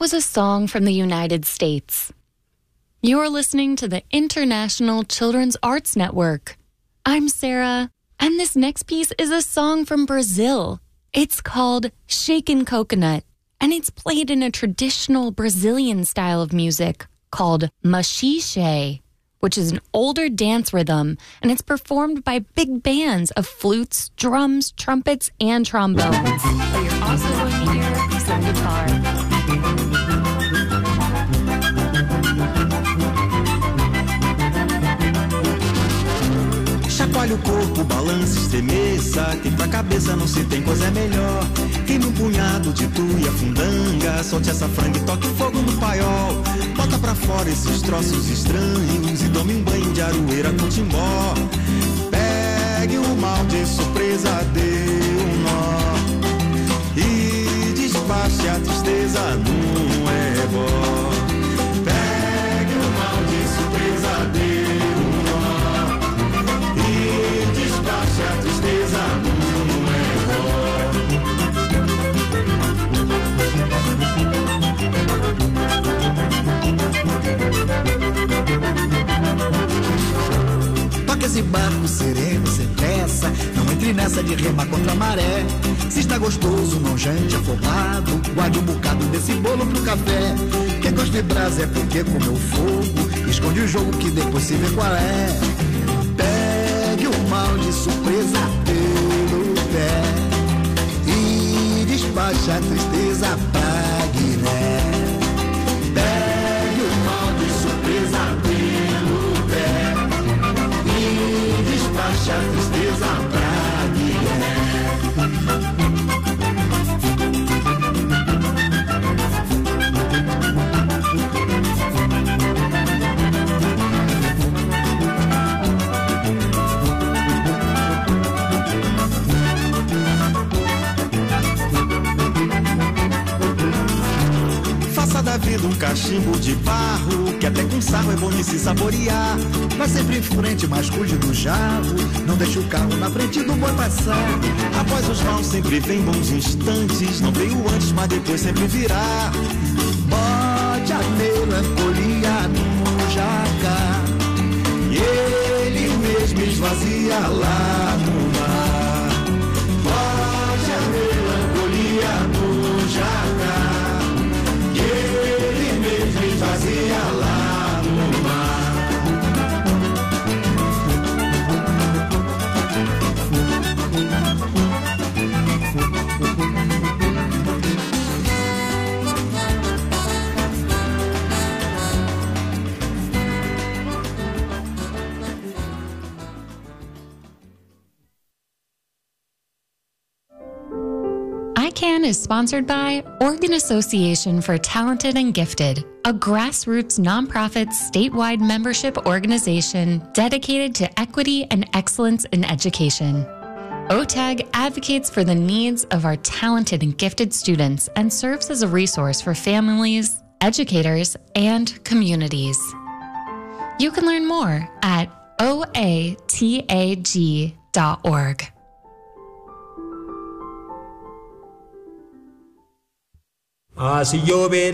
was a song from the United States. You're listening to the International Children's Arts Network. I'm Sarah, and this next piece is a song from Brazil. It's called Shaken Coconut, and it's played in a traditional Brazilian style of music called machixe, which is an older dance rhythm, and it's performed by big bands of flutes, drums, trumpets, and trombones. But you're also going to hear some guitar. Chacoalhe o corpo, balance, estremeça, que pra cabeça não se tem coisa melhor. Queime um punhado de tuia, fundanga, solte essa franga e toque fogo no paiol. Bota pra fora esses troços estranhos e tome um banho de aroeira com timbó. Pegue o mal de surpresa, dê um nó e despache a tristeza num ebó. Pegue o mal de surpresa, dê um nó e despache a tristeza num ebó. Toque esse barco sereno, sem pressa, não entre nessa de remar contra a maré. Se está gostoso, não jante afobado, guarde um bocado desse bolo pro café. Quem gosta de brasa é porque comeu fogo, esconde o jogo que depois se vê qual é. Pegue o mal de surpresa pelo pé e despache a tristeza pra Guiné. Pegue o mal de surpresa pelo pé e despache a tristeza pra Guiné. Da vida um cachimbo de barro, que até com sarro é bom de se saborear. Vai sempre em frente, mas cuide do jarro, não deixe o carro na frente do boi passar. Após os maus sempre vem bons instantes, não veio antes, mas depois sempre virá. Bote a melancolia no jacar e ele mesmo esvazia lá no mar. Bote a melancolia no jacar, fazia lá no mar. ICANN is sponsored by Oregon Association for Talented and Gifted, a grassroots nonprofit statewide membership organization dedicated to equity and excellence in education. OTAG advocates for the needs of our talented and gifted students and serves as a resource for families, educators, and communities. You can learn more at oatag.org. Si llueve